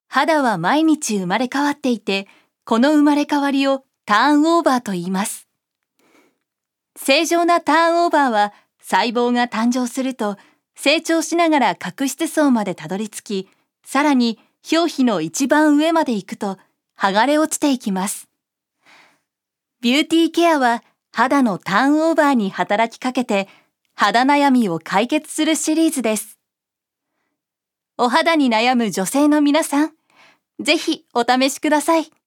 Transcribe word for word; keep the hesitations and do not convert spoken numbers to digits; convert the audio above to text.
肌は毎日生まれ変わっていて、この生まれ変わりをターンオーバーと言います。正常なターンオーバーは細胞が誕生すると成長しながら角質層までたどり着き、さらに表皮の一番上まで行くと剥がれ落ちていきます。ビューティーケアは肌のターンオーバーに働きかけて肌悩みを解決するシリーズです。お肌に悩む女性の皆さん、ぜひお試しください。